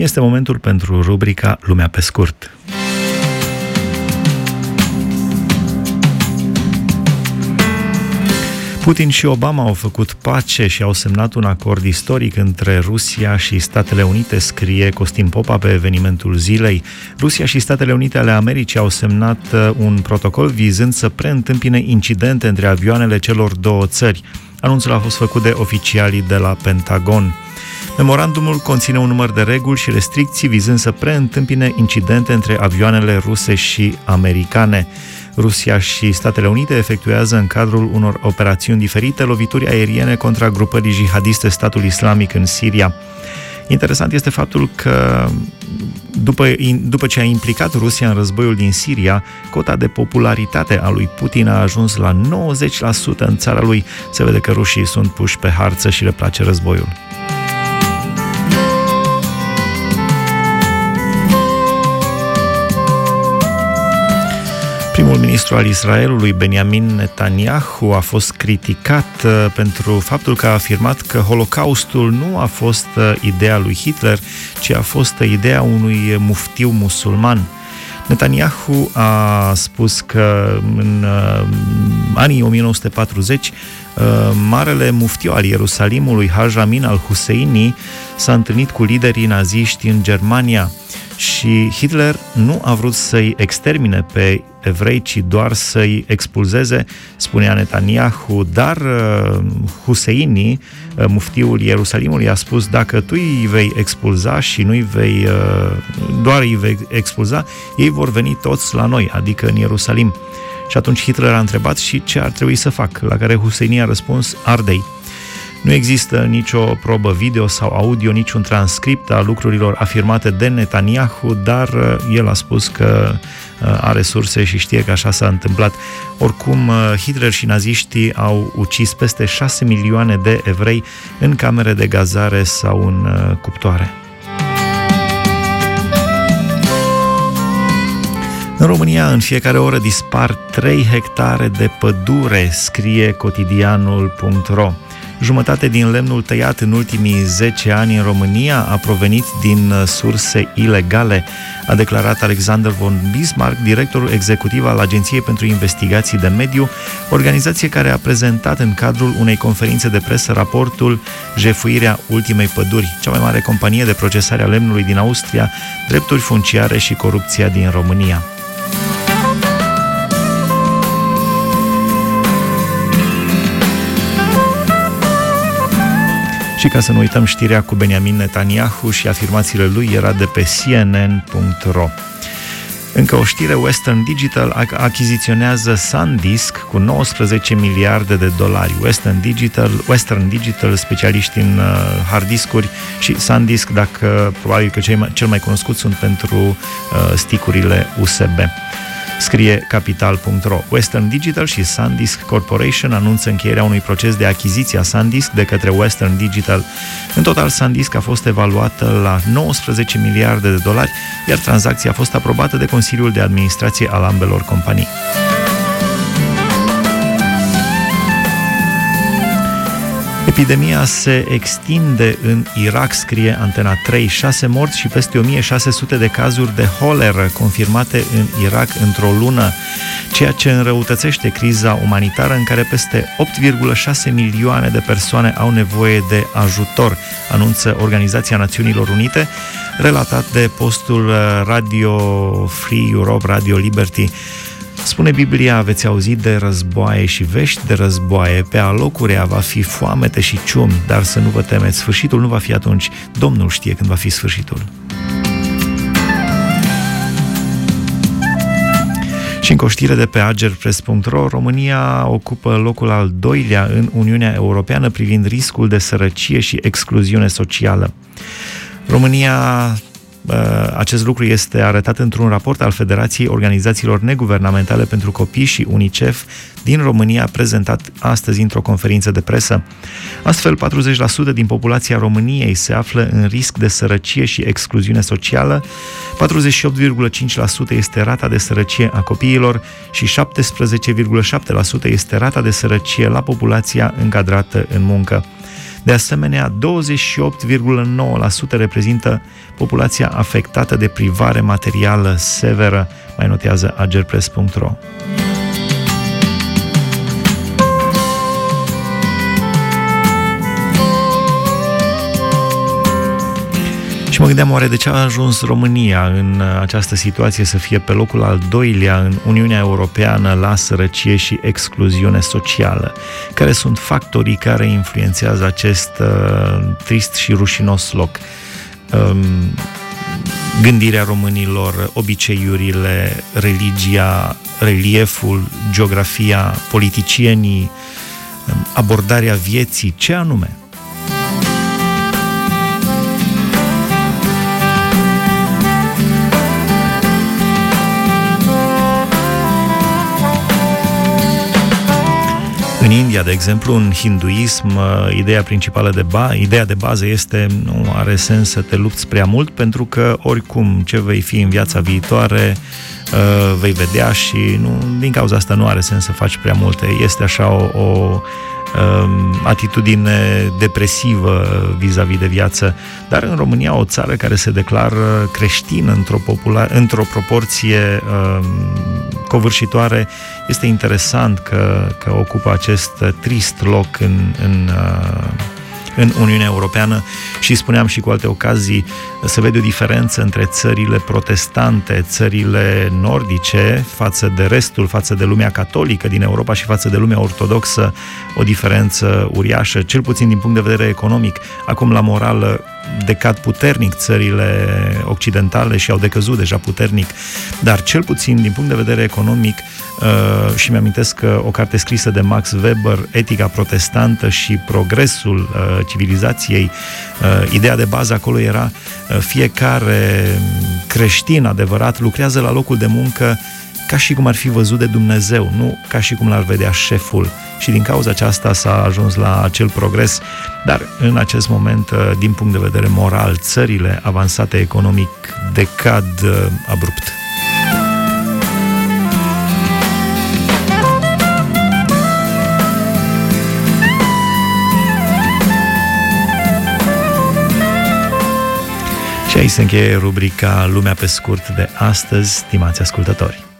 Este momentul pentru rubrica Lumea pe scurt. Putin și Obama au făcut pace și au semnat un acord istoric între Rusia și Statele Unite, scrie Costin Popa pe evenimentul zilei. Rusia și Statele Unite ale Americii au semnat un protocol vizând să preîntâmpine incidente între avioanele celor două țări. Anunțul a fost făcut de oficialii de la Pentagon. Memorandumul conține un număr de reguli și restricții vizând să preîntâmpine incidente între avioanele ruse și americane. Rusia și Statele Unite efectuează în cadrul unor operațiuni diferite lovituri aeriene contra grupării jihadiste Statul Islamic în Siria. Interesant este faptul că după ce a implicat Rusia în războiul din Siria, cota de popularitate a lui Putin a ajuns la 90% în țara lui. Se vede că rușii sunt puși pe harță și le place războiul. Primul ministru al Israelului, Benjamin Netanyahu, a fost criticat pentru faptul că a afirmat că Holocaustul nu a fost ideea lui Hitler, ci a fost ideea unui muftiu musulman. Netanyahu a spus că în anii 1940 marele muftiu al Ierusalimului, Haj Amin al-Husseini, s-a întâlnit cu liderii naziști în Germania și Hitler nu a vrut să-i extermine pe evrei, ci doar să-i expulzeze, spunea Netanyahu, dar Husseini, muftiul Ierusalimului, a spus: dacă tu îi vei expulza și doar îi vei expulza, ei vor veni toți la noi, adică în Ierusalim. Și atunci Hitler a întrebat: și ce ar trebui să fac? La care Husseini a răspuns: arde-i. Nu există nicio probă video sau audio, niciun transcript a lucrurilor afirmate de Netanyahu, dar el a spus că are surse și știe că așa s-a întâmplat. Oricum, Hitler și naziștii au ucis peste 6 milioane de evrei în camere de gazare sau în cuptoare. În România, în fiecare oră dispar 3 hectare de pădure, scrie cotidianul.ro. Jumătate din lemnul tăiat în ultimii 10 ani în România a provenit din surse ilegale, a declarat Alexander von Bismarck, directorul executiv al Agenției pentru Investigații de Mediu, organizație care a prezentat în cadrul unei conferințe de presă raportul Jefuirea ultimei păduri, cea mai mare companie de procesare a lemnului din Austria, drepturi funciare și corupția din România. Și ca să nu uităm, știrea cu Benjamin Netanyahu și afirmațiile lui era de pe CNN.ro. Încă o știre: Western Digital achiziționează SanDisk cu 19 miliarde de dolari. Western Digital, specialiști în hard discuri, și SanDisk, dacă probabil că cel mai cunoscut sunt pentru sticurile USB. Scrie Capital.ro. Western Digital și SanDisk Corporation anunță încheierea unui proces de achiziție a SanDisk de către Western Digital. În total, SanDisk a fost evaluată la 19 miliarde de dolari, iar tranzacția a fost aprobată de Consiliul de Administrație al ambelor companii. Epidemia se extinde în Irak, scrie Antena 3, 6 morți și peste 1600 de cazuri de holeră confirmate în Irak într-o lună, ceea ce înrăutățește criza umanitară în care peste 8,6 milioane de persoane au nevoie de ajutor, anunță Organizația Națiunilor Unite, relatat de postul Radio Free Europe, Radio Liberty. Spune Biblia: aveți auzit de războaie și vești de războaie, pe alocurea va fi foamete și ciumi, dar să nu vă temeți, sfârșitul nu va fi atunci, Domnul știe când va fi sfârșitul. Și încă o știre de pe agerpress.ro: România ocupă locul al 2-lea în Uniunea Europeană privind riscul de sărăcie și excluziune socială. România Acest lucru este arătat într-un raport al Federației Organizațiilor Neguvernamentale pentru Copii și UNICEF din România, prezentat astăzi într-o conferință de presă. Astfel, 40% din populația României se află în risc de sărăcie și excluziune socială, 48,5% este rata de sărăcie a copiilor și 17,7% este rata de sărăcie la populația încadrată în muncă. De asemenea, 28,9% reprezintă populația afectată de privare materială severă, mai notează agerpres.ro. Și mă gândeam, oare de ce a ajuns România în această situație să fie pe locul al doilea în Uniunea Europeană la sărăcie și excluziune socială? Care sunt factorii care influențează acest trist și rușinos loc? Gândirea românilor, obiceiurile, religia, relieful, geografia, politicienii, abordarea vieții, ce anume? În India, de exemplu, în hinduism, ideea de bază este nu are sens să te lupți prea mult, pentru că oricum ce vei fi în viața viitoare vei vedea și din cauza asta nu are sens să faci prea multe. Este așa o atitudine depresivă vis-a-vis de viață. Dar în România, o țară care se declară creștină într-o proporție covârșitoare, este interesant că ocupă acest trist loc în Uniunea Europeană și spuneam și cu alte ocazii, se vede o diferență între țările protestante, țările nordice, față de restul, față de lumea catolică din Europa și față de lumea ortodoxă, o diferență uriașă, cel puțin din punct de vedere economic. Acum, la morală, decad puternic țările occidentale și au decăzut deja puternic, dar cel puțin din punct de vedere economic, și mi-amintesc că o carte scrisă de Max Weber, Etica protestantă și progresul civilizației, ideea de bază acolo era fiecare creștin adevărat lucrează la locul de muncă ca și cum ar fi văzut de Dumnezeu, nu ca și cum l-ar vedea șeful. Și din cauza aceasta s-a ajuns la acel progres, dar în acest moment, din punct de vedere moral, țările avansate economic decad abrupt. Și aici se încheie rubrica Lumea pe scurt de astăzi, stimați ascultători.